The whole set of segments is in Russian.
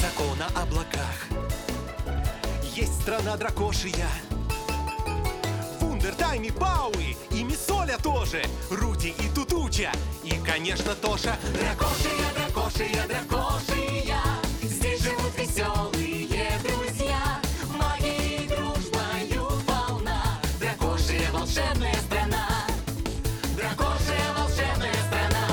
Высоко на облаках есть страна дракошия. Вундер, Тайми, Пауи и Мисоля тоже, Руди и Тутуча, и, конечно, Тоша. Дракошия, дракошия, дракошия, здесь живут веселые друзья. Магией и дружбою полна дракошия волшебная страна. Дракошия волшебная страна.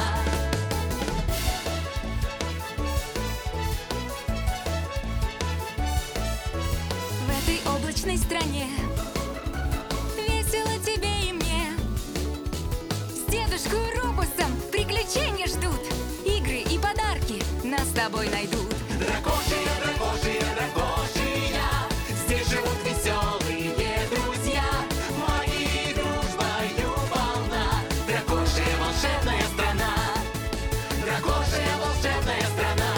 В этой облачной стране весело тебе и мне. С дедушкой Рубусом приключения ждут. Игры и подарки нас с тобой найдут. Дракошия, дракошия, дракошия, здесь живут веселые друзья. Магией и дружбою полна дракошия волшебная страна. Дракошия волшебная страна.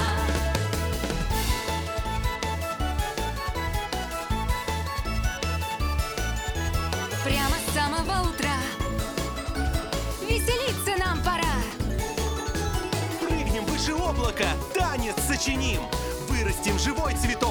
Прямо с самого утра веселиться нам пора. Прыгнем выше облака, танец сочиним, вырастим живой цветок.